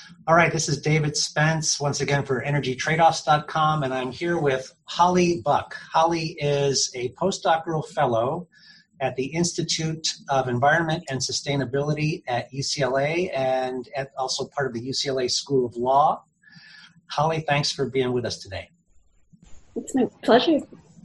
All right, this is David Spence, once again for EnergyTradeoffs.com, and I'm here with Holly Buck. Holly is a postdoctoral fellow at the Institute of Environment and Sustainability at UCLA and also part of the UCLA School of Law. Holly, thanks for being with us today. It's my pleasure.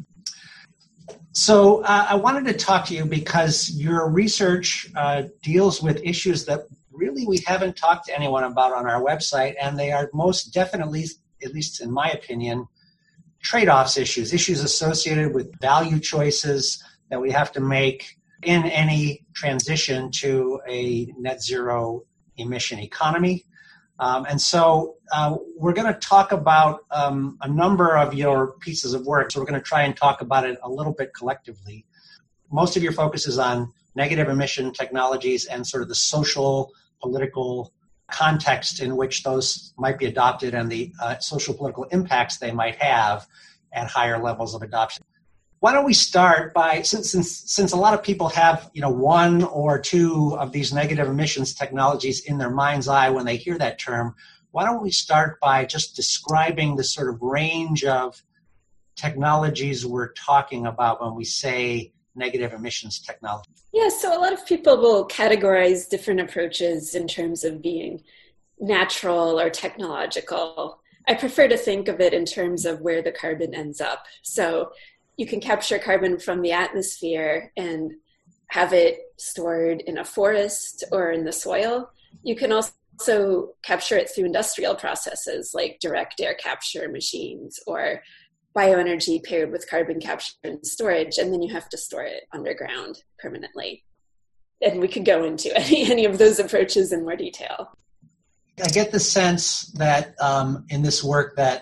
So I wanted to talk to you because your research deals with issues that really we haven't talked to anyone about on our website, and they are most definitely, at least in my opinion, trade-offs issues associated with value choices that we have to make in any transition to a net zero emission economy. And so we're going to talk about a number of your pieces of work. So we're going to try and talk about it a little bit collectively. Most of your focus is on negative emission technologies and sort of the social, political context in which those might be adopted and the social political impacts they might have at higher levels of adoption. Why don't we start by, since a lot of people have, one or two of these negative emissions technologies in their mind's eye when they hear that term, why don't we start by just describing the sort of range of technologies we're talking about when we say negative emissions technology? Yeah, so a lot of people will categorize different approaches in terms of being natural or technological. I prefer to think of it in terms of where the carbon ends up. So you can capture carbon from the atmosphere and have it stored in a forest or in the soil. You can also capture it through industrial processes like direct air capture machines or bioenergy paired with carbon capture and storage, and then you have to store it underground permanently. And we could go into any of those approaches in more detail. I get the sense that in this work that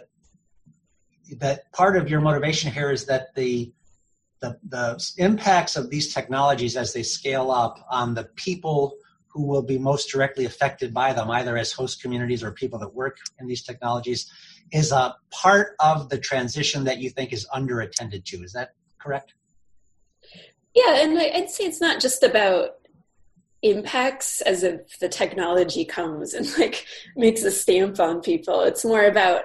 part of your motivation here is that the impacts of these technologies as they scale up on the people who will be most directly affected by them, either as host communities or people that work in these technologies, is a part of the transition that you think is underattended to. Is that correct? Yeah, and I'd say it's not just about impacts as if the technology comes and makes a stamp on people. It's more about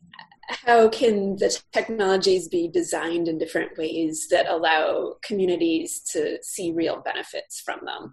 how can the technologies be designed in different ways that allow communities to see real benefits from them.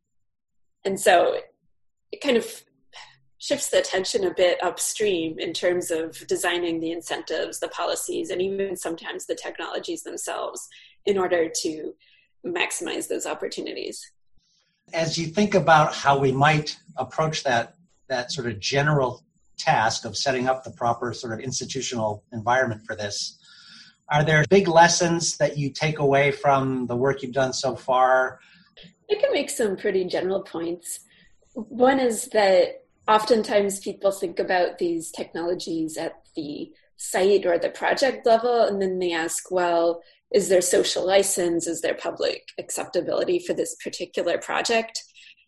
And so it kind of shifts the attention a bit upstream in terms of designing the incentives, the policies, and even sometimes the technologies themselves in order to maximize those opportunities. As you think about how we might approach that sort of general task of setting up the proper sort of institutional environment for this, are there big lessons that you take away from the work you've done so far? I can make some pretty general points. One is that oftentimes people think about these technologies at the site or the project level, and then they ask, well, is there social license? Is there public acceptability for this particular project?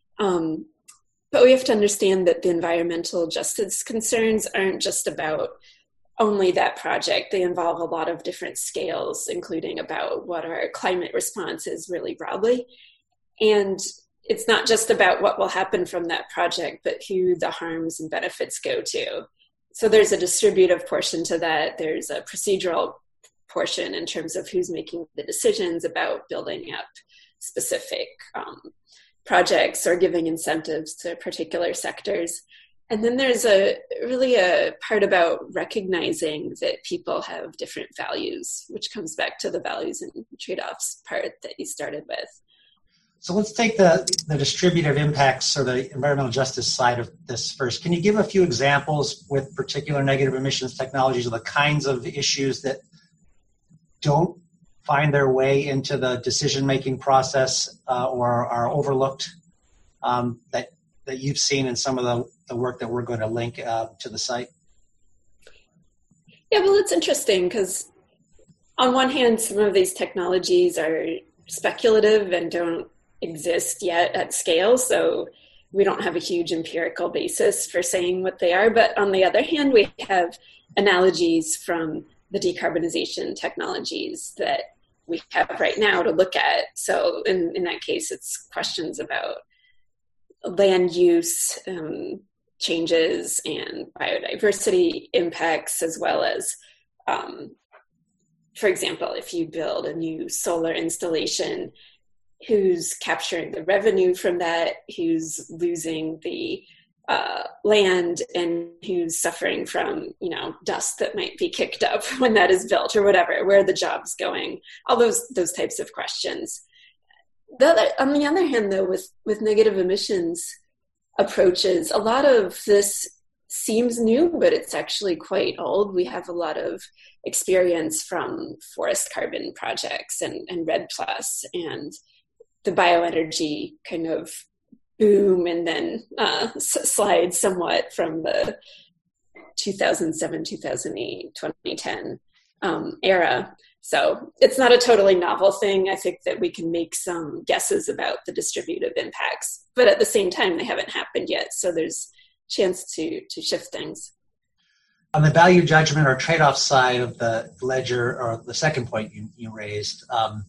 But we have to understand that the environmental justice concerns aren't just about only that project. They involve a lot of different scales, including about what our climate response is really broadly. And it's not just about what will happen from that project, but who the harms and benefits go to. So there's a distributive portion to that. There's a procedural portion in terms of who's making the decisions about building up specific projects or giving incentives to particular sectors. And then there's a part about recognizing that people have different values, which comes back to the values and trade-offs part that you started with. So let's take the distributive impacts or the environmental justice side of this first. Can you give a few examples with particular negative emissions technologies of the kinds of issues that don't find their way into the decision-making process or are overlooked that you've seen in some of the work that we're going to link to the site? Yeah, well, it's interesting because on one hand, some of these technologies are speculative and don't exist yet at scale, so we don't have a huge empirical basis for saying what they are. But on the other hand, we have analogies from the decarbonization technologies that we have right now to look at. So in that case, it's questions about land use, changes and biodiversity impacts, as well as, for example, if you build a new solar installation, who's capturing the revenue from that, who's losing the land, and who's suffering from, dust that might be kicked up when that is built, or whatever, where are the jobs going, all those types of questions. On the other hand, though, with negative emissions approaches, a lot of this seems new, but it's actually quite old. We have a lot of experience from forest carbon projects and REDD+, and the bioenergy kind of boom and then slide somewhat from the 2007, 2008, 2010 era. So it's not a totally novel thing. I think that we can make some guesses about the distributive impacts, but at the same time, they haven't happened yet. So there's chance to shift things. On the value judgment or trade-off side of the ledger, or the second point you raised,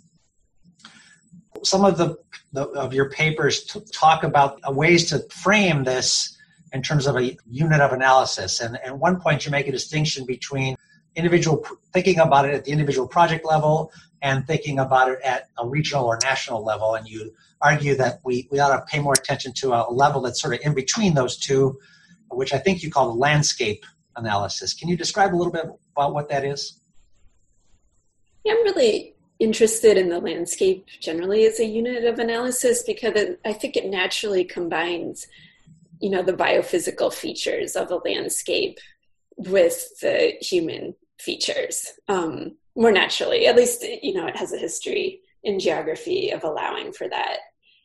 some of your papers talk about ways to frame this in terms of a unit of analysis. And at one point, you make a distinction between thinking about it at the individual project level and thinking about it at a regional or national level. And you argue that we ought to pay more attention to a level that's sort of in between those two, which I think you call the landscape analysis. Can you describe a little bit about what that is? Yeah, I'm really interested in the landscape generally as a unit of analysis because I think it naturally combines, the biophysical features of a landscape with the human features more naturally. At least, it has a history in geography of allowing for that.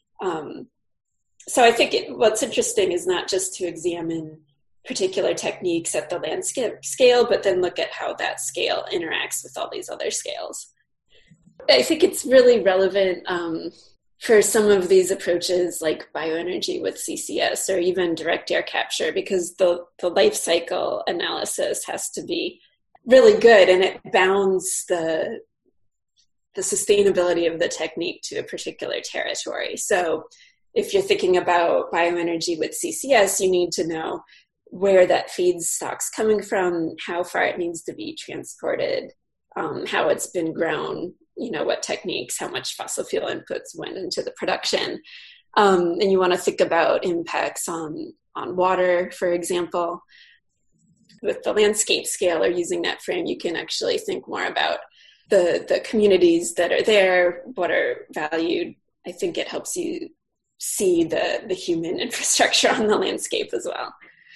So I think what's interesting is not just to examine particular techniques at the landscape scale, but then look at how that scale interacts with all these other scales. I think it's really relevant for some of these approaches like bioenergy with CCS or even direct air capture, because the life cycle analysis has to be really good and it bounds the sustainability of the technique to a particular territory. So if you're thinking about bioenergy with CCS, you need to know where that feedstock's coming from, how far it needs to be transported, how it's been grown, what techniques, how much fossil fuel inputs went into the production. And you want to think about impacts on water, for example. With the landscape scale or using that frame, you can actually think more about the communities that are there, what are valued. I think it helps you see the human infrastructure on the landscape as well.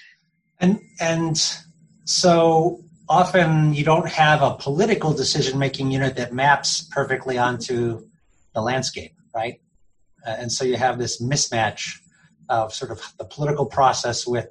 And so often you don't have a political decision-making unit that maps perfectly onto the landscape, right? And so you have this mismatch of sort of the political process with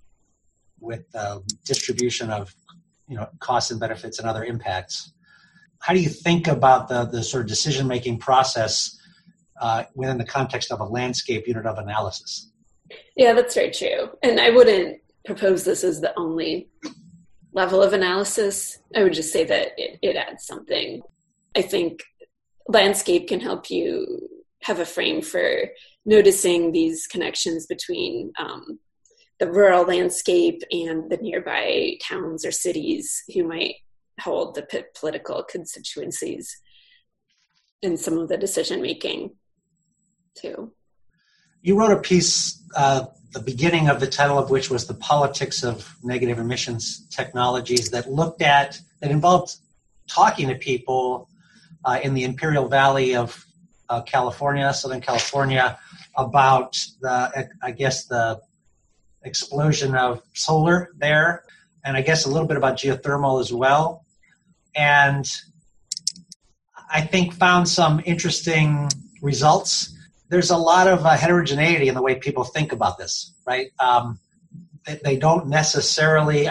distribution of costs and benefits and other impacts. How do you think about the sort of decision-making process within the context of a landscape unit of analysis? Yeah, that's very true. And I wouldn't propose this as the only level of analysis. I would just say that it adds something. I think landscape can help you have a frame for noticing these connections between the rural landscape and the nearby towns or cities who might hold the political constituencies in some of the decision making too. You wrote a piece, the beginning of the title of which was The Politics of Negative Emissions Technologies, that involved talking to people in the Imperial Valley of California, Southern California, about the explosion of solar there, and I guess a little bit about geothermal as well. And I think found some interesting results. There's a lot of heterogeneity in the way people think about this, right? They aren't necessarily,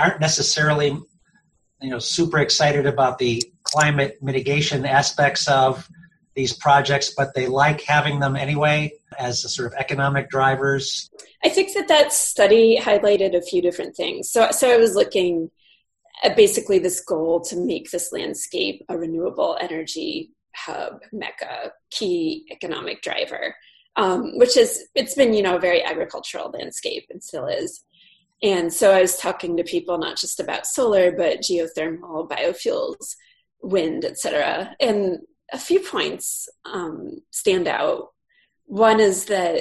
super excited about the climate mitigation aspects of these projects, but they like having them anyway as a sort of economic drivers. I think that study highlighted a few different things. So I was looking at basically this goal to make this landscape a renewable energy hub, mecca, key economic driver, it's been, a very agricultural landscape and still is. And so I was talking to people not just about solar, but geothermal, biofuels, wind, et cetera. And a few points stand out. One is that,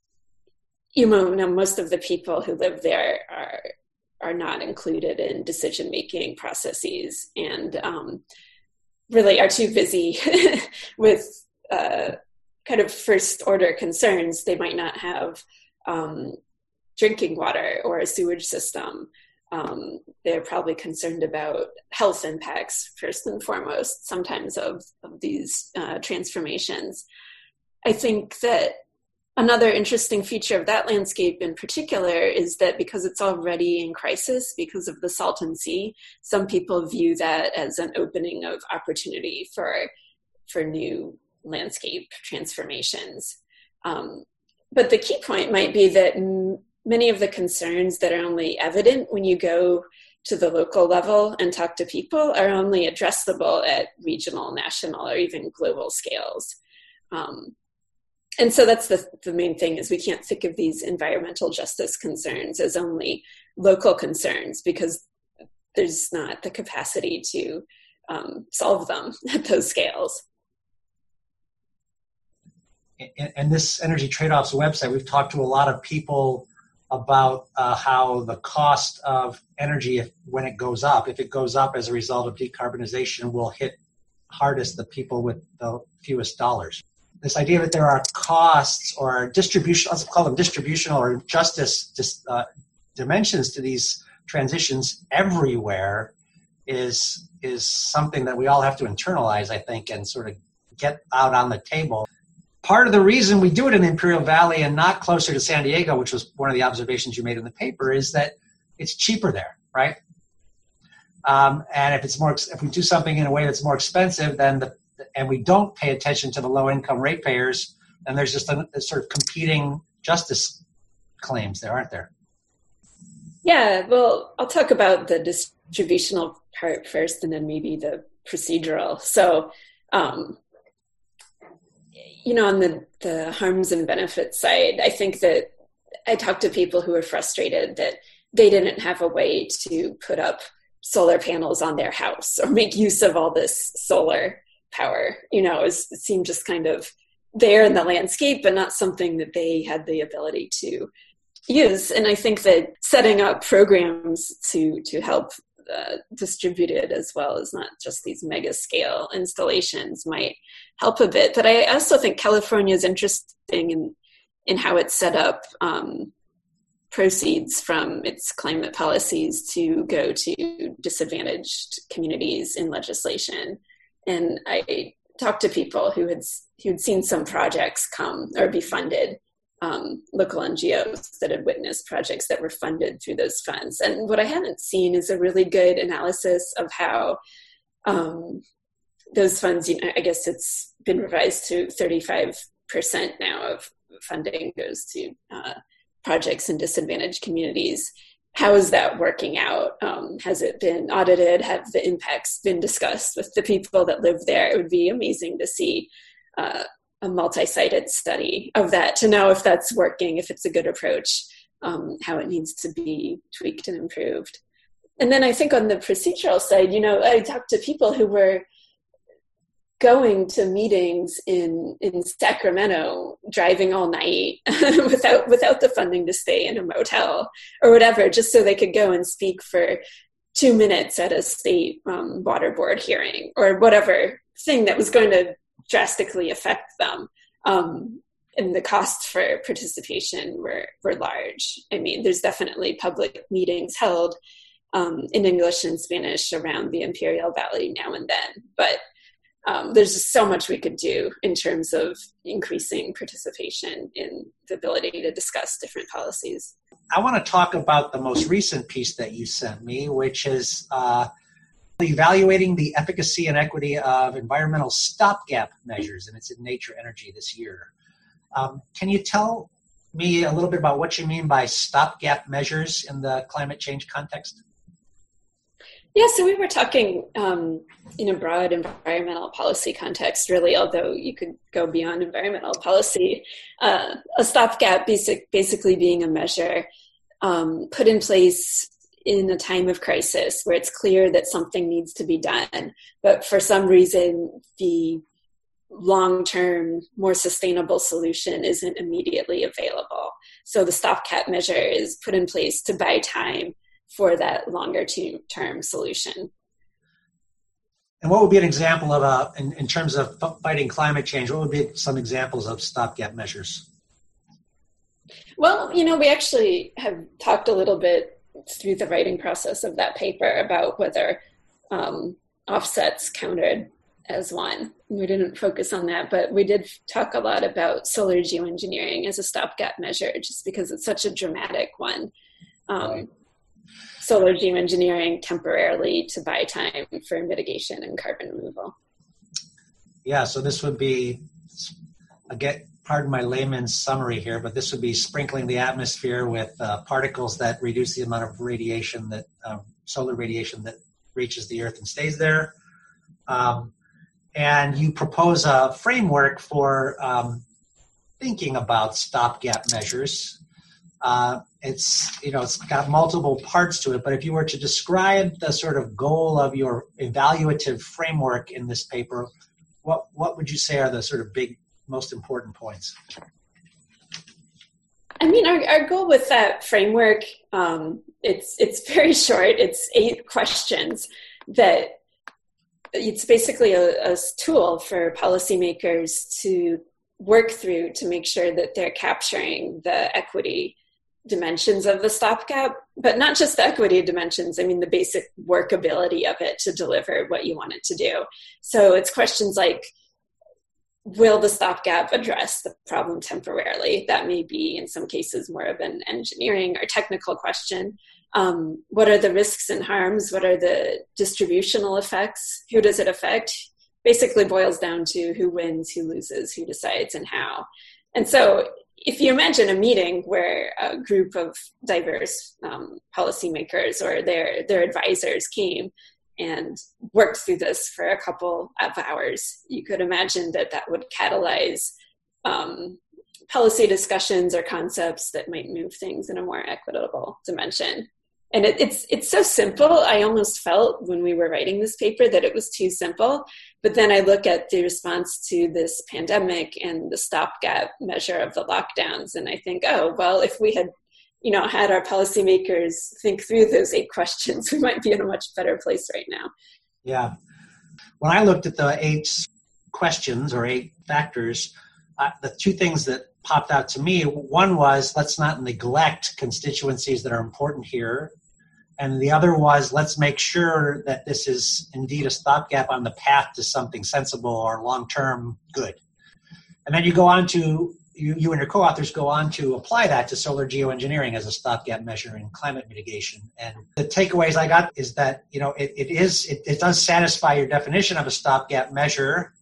most of the people who live there are not included in decision-making processes and really are too busy with kind of first-order concerns. They might not have drinking water or a sewage system. They're probably concerned about health impacts first and foremost, sometimes of these transformations. I think that another interesting feature of that landscape in particular is that because it's already in crisis because of the Salton Sea, some people view that as an opening of opportunity for new landscape transformations. But the key point might be that many of the concerns that are only evident when you go to the local level and talk to people are only addressable at regional, national, or even global scales. And so that's the main thing, is we can't think of these environmental justice concerns as only local concerns because there's not the capacity to solve them at those scales. And this Energy Trade-Offs website, we've talked to a lot of people about how the cost of energy, when it goes up, if it goes up as a result of decarbonization, will hit hardest the people with the fewest dollars. This idea that there are costs or distribution, let's call them distributional or justice dimensions to these transitions everywhere is something that we all have to internalize, I think, and sort of get out on the table. Part of the reason we do it in the Imperial Valley and not closer to San Diego, which was one of the observations you made in the paper, is that it's cheaper there, right? And if we do something in a way that's more expensive, and we don't pay attention to the low-income ratepayers, then there's just a sort of competing justice claims there, aren't there? Yeah, well, I'll talk about the distributional part first, and then maybe the procedural. So, on the harms and benefits side, I think that I talked to people who were frustrated that they didn't have a way to put up solar panels on their house or make use of all this solar power. It seemed just kind of there in the landscape, but not something that they had the ability to use. And I think that setting up programs to help distribute it as well as not just these mega scale installations might help a bit. But I also think California is interesting in how it's set up proceeds from its climate policies to go to disadvantaged communities in legislation. And I talked to people who had seen some projects come or be funded, local NGOs that had witnessed projects that were funded through those funds. And what I haven't seen is a really good analysis of how those funds, I guess it's been revised to 35% now of funding goes to projects in disadvantaged communities. How is that working out? Has it been audited? Have the impacts been discussed with the people that live there? It would be amazing to see a multi-sided study of that to know if that's working, if it's a good approach, how it needs to be tweaked and improved. And then I think on the procedural side, I talked to people who were going to meetings in Sacramento, driving all night without the funding to stay in a motel or whatever, just so they could go and speak for 2 minutes at a state water board hearing or whatever thing that was going to drastically affect them. And the costs for participation were large. I mean, there's definitely public meetings held in English and Spanish around the Imperial Valley now and then, but there's just so much we could do in terms of increasing participation in the ability to discuss different policies. I want to talk about the most recent piece that you sent me, which is evaluating the efficacy and equity of environmental stopgap measures, and it's in Nature Energy this year. Can you tell me a little bit about what you mean by stopgap measures in the climate change context? Yeah, so we were talking in a broad environmental policy context, really, although you could go beyond environmental policy. A stopgap basically being a measure put in place in a time of crisis where it's clear that something needs to be done, but for some reason the long-term, more sustainable solution isn't immediately available. So the stopgap measure is put in place to buy time for that longer-term solution. And what would be an example of in terms of fighting climate change, what would be some examples of stopgap measures? Well, we actually have talked a little bit through the writing process of that paper about whether offsets counted as one. We didn't focus on that, but we did talk a lot about solar geoengineering as a stopgap measure, just because it's such a dramatic one. Right. Solar geoengineering temporarily to buy time for mitigation and carbon removal. Yeah, so this would be, again, pardon my layman's summary here, but this would be sprinkling the atmosphere with particles that reduce the amount of radiation that solar radiation that reaches the Earth and stays there. And you propose a framework for thinking about stopgap measures. It's got multiple parts to it, but if you were to describe the sort of goal of your evaluative framework in this paper, what would you say are the sort of big, most important points? I mean, our goal with that framework, it's very short. It's 8 questions that it's basically a tool for policymakers to work through to make sure that they're capturing the equity dimensions of the stopgap, but not just the equity dimensions. I mean, the basic workability of it to deliver what you want it to do. So it's questions like, will the stopgap address the problem temporarily? That may be, in some cases, more of an engineering or technical question. What are the risks and harms? What are the distributional effects? Who does it affect? Basically boils down to who wins, who loses, who decides, and how. And so if you imagine a meeting where a group of diverse policymakers or their advisors came and worked through this for a couple of hours, you could imagine that would catalyze policy discussions or concepts that might move things in a more equitable dimension. And it's so simple. I almost felt when we were writing this paper that it was too simple. But then I look at the response to this pandemic and the stopgap measure of the lockdowns, and I think, oh, well, if we had, had our policymakers think through those 8 questions, we might be in a much better place right now. Yeah. When I looked at the 8 questions or 8 factors, the 2 things that popped out to me, one was, let's not neglect constituencies that are important here. And the other was, let's make sure that this is indeed a stopgap on the path to something sensible or long-term good. And then you go on to, you and your co-authors go on to apply that to solar geoengineering as a stopgap measure in climate mitigation. And the takeaways I got is that, it does satisfy your definition of a stopgap measure,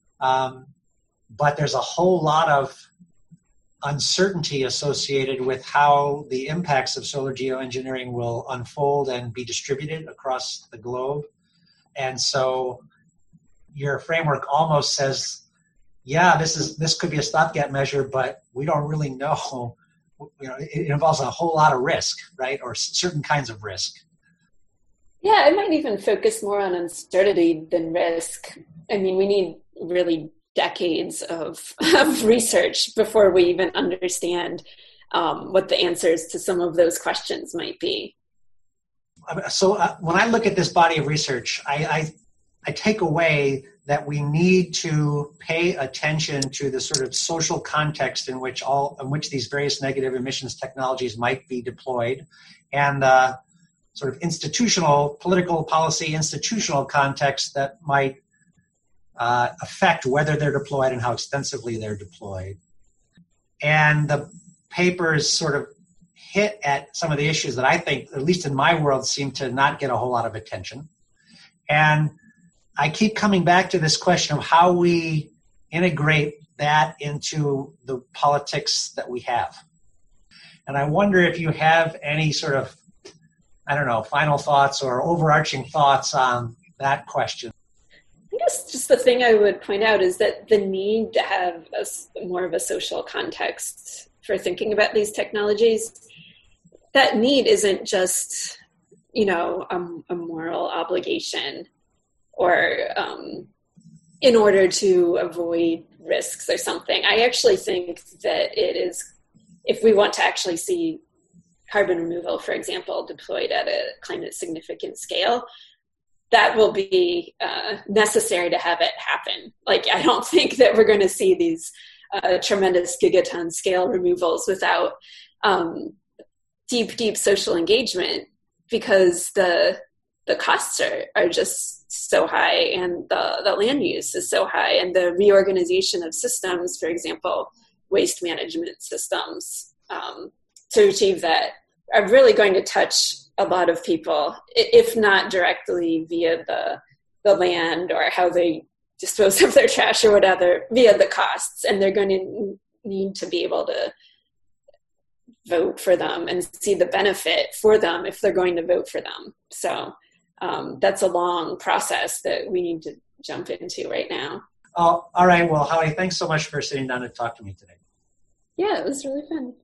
but there's a whole lot of uncertainty associated with how the impacts of solar geoengineering will unfold and be distributed across the globe. And so your framework almost says, yeah, this could be a stopgap measure, but we don't really know. It involves a whole lot of risk, right? Or certain kinds of risk. Yeah, it might even focus more on uncertainty than risk. I mean, we need really decades of research before we even understand what the answers to some of those questions might be. So when I look at this body of research, I take away that we need to pay attention to the sort of social context in which these various negative emissions technologies might be deployed, and the sort of institutional, political policy, institutional context that might affect whether they're deployed and how extensively they're deployed. And the papers sort of hit at some of the issues that I think, at least in my world, seem to not get a whole lot of attention. And I keep coming back to this question of how we integrate that into the politics that we have. And I wonder if you have any sort of, final thoughts or overarching thoughts on that question. I guess just the thing I would point out is that the need to have more of a social context for thinking about these technologies, that need isn't just, a moral obligation or in order to avoid risks or something. I actually think that it is, if we want to actually see carbon removal, for example, deployed at a climate significant scale, that will be necessary to have it happen. Like, I don't think that we're going to see these tremendous gigaton scale removals without deep social engagement, because the costs are just so high, and the land use is so high, and the reorganization of systems, for example, waste management systems, to achieve that are really going to touch a lot of people, if not directly via the land or how they dispose of their trash or whatever, via the costs. And they're going to need to be able to vote for them and see the benefit for them if they're going to vote for them. So that's a long process that we need to jump into right now. Oh, all right. Well, Holly, thanks so much for sitting down to talk to me today. Yeah, it was really fun.